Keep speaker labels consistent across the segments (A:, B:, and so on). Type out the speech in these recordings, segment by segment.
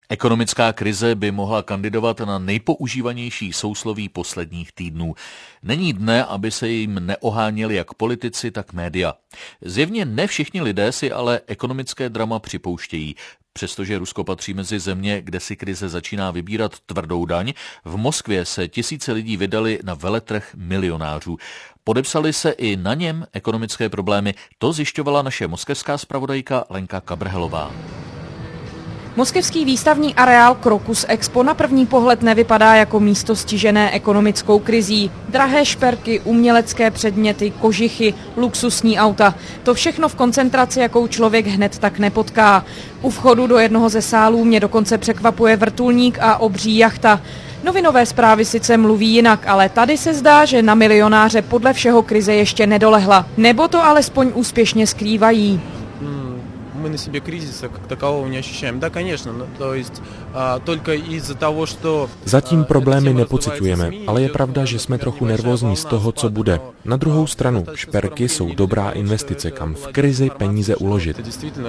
A: Ekonomická krize by mohla kandidovat na nejpoužívanější sousloví posledních týdnů. Není dne, aby se jim neoháněli jak politici, tak média. Zjevně ne všichni lidé si ale ekonomické drama připouštějí. Přestože Rusko patří mezi země, kde si krize začíná vybírat tvrdou daň, v Moskvě se tisíce lidí vydali na veletrh milionářů. Podepsali se i na něm ekonomické problémy. To zjišťovala naše moskevská zpravodajka Lenka Kabrhelová.
B: Moskevský výstavní areál Crocus Expo na první pohled nevypadá jako místo stižené ekonomickou krizí. Drahé šperky, umělecké předměty, kožichy, luxusní auta. To všechno v koncentraci, jakou člověk hned tak nepotká. U vchodu do jednoho ze sálů mě dokonce překvapuje vrtulník a obří jachta. Novinové zprávy sice mluví jinak, ale tady se zdá, že na milionáře podle všeho krize ještě nedolehla. Nebo to alespoň úspěšně skrývají.
C: Мы на себе кризиса как такового не ощущаем. Да, конечно, то есть только из-за того, что...
D: Zatím problémy nepociťujeme, ale je pravda, že jsme trochu nervózní z toho, co bude. Na druhou stranu, šperky jsou dobrá investice, kam v krizi peníze uložit.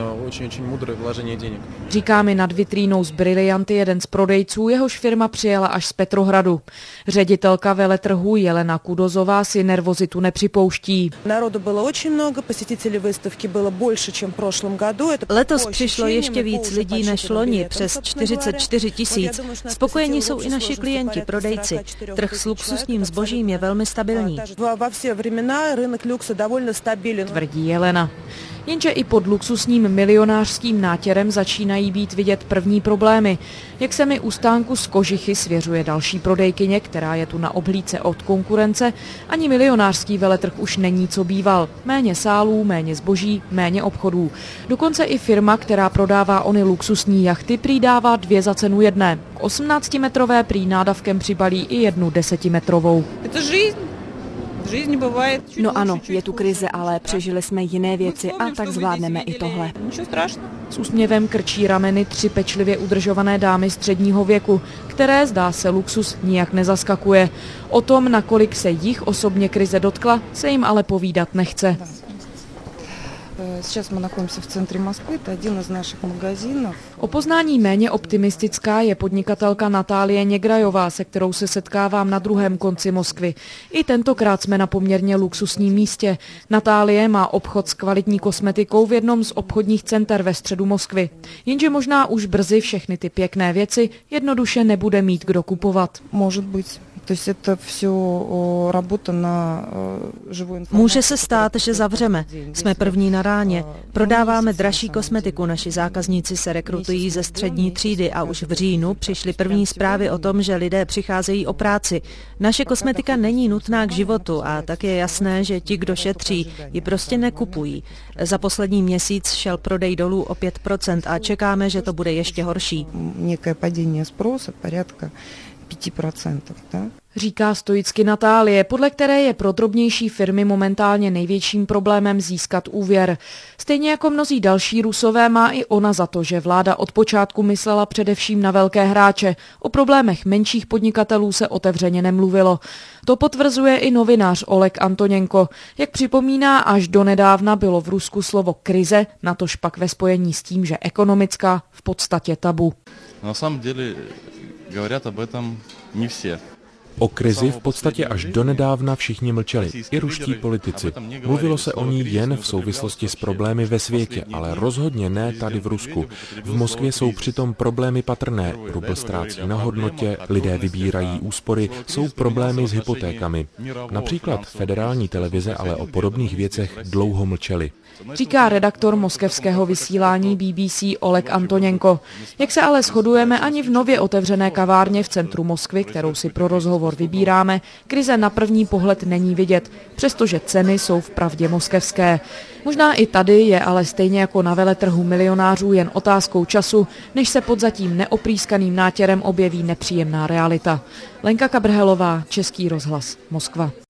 B: Říká mi nad vitrínou z brilianty jeden z prodejců, jehož firma přijela až z Petrohradu. Ředitelka veletrhu Jelena Kudozová si nervozitu nepřipouští.
E: Народу было очень много, посетителей выставки было больше, чем в прошлом году.
F: Letos přišlo ještě víc lidí než loni, přes 44 000. Spokojení jsou i naši klienti, prodejci. Trh s luxusním zbožím je velmi stabilní.
B: Tvrdí Jelena. Jenže i pod luxusním milionářským nátěrem začínají být vidět první problémy. Jak se mi u stánku z kožichy svěřuje další prodejkyně, která je tu na obhlídce od konkurence, ani milionářský veletrh už není, co býval. Méně sálů, méně zboží, méně obchodů. Dokonce i firma, která prodává ony luxusní jachty, prý dává 2 za cenu jedné. K 18metrové prý nádavkem přibalí i 1 10metrovou.
F: No ano, je tu krize, ale přežili jsme jiné věci a tak zvládneme i tohle.
B: S úsměvem krčí rameny 3 pečlivě udržované dámy středního věku, které, zdá se, luxus nijak nezaskakuje. O tom, nakolik se jich osobně krize dotkla, se jim ale povídat nechce. O poznání méně optimistická je podnikatelka Natálie Něgrajová, se kterou se setkávám na druhém konci Moskvy. I tentokrát jsme na poměrně luxusním místě. Natálie má obchod s kvalitní kosmetikou v jednom z obchodních center ve středu Moskvy. Jenže možná už brzy všechny ty pěkné věci jednoduše nebude mít kdo kupovat.
F: Může se stát, že zavřeme. Jsme první na ráně. Prodáváme dražší kosmetiku. Naši zákazníci se rekrutují ze střední třídy a už v říjnu přišly první zprávy o tom, že lidé přicházejí o práci. Naše kosmetika není nutná k životu a tak je jasné, že ti, kdo šetří, ji prostě nekupují. Za poslední měsíc šel prodej dolů o 5% a čekáme, že to bude ještě horší.
E: Nějaké падение спроса порядка 5%, да?
B: Říká stoicky Natálie, podle které je pro drobnější firmy momentálně největším problémem získat úvěr. Stejně jako mnozí další Rusové má i ona za to, že vláda od počátku myslela především na velké hráče. O problémech menších podnikatelů se otevřeně nemluvilo. To potvrzuje i novinář Oleg Antoněnko. Jak připomíná, až donedávna bylo v Rusku slovo krize, natož pak ve spojení s tím, že ekonomická, v podstatě tabu.
G: Na samém děli говорят об этом не все.
D: O krizi v podstatě až donedávna všichni mlčeli, i ruští politici. Mluvilo se o ní jen v souvislosti s problémy ve světě, ale rozhodně ne tady v Rusku. V Moskvě jsou přitom problémy patrné. Rubl ztrácí na hodnotě, lidé vybírají úspory, jsou problémy s hypotékami. Například federální televize ale o podobných věcech dlouho mlčely.
B: Říká redaktor moskevského vysílání BBC Oleg Antoněnko. Jak se ale shodujeme, ani v nově otevřené kavárně v centru Moskvy, kterou si pro rozhovor vybíráme, krize na první pohled není vidět, přestože ceny jsou vpravdě moskevské. Možná i tady je ale stejně jako na veletrhu milionářů jen otázkou času, než se pod zatím neoprýskaným nátěrem objeví nepříjemná realita. Lenka Kabrhelová, Český rozhlas, Moskva.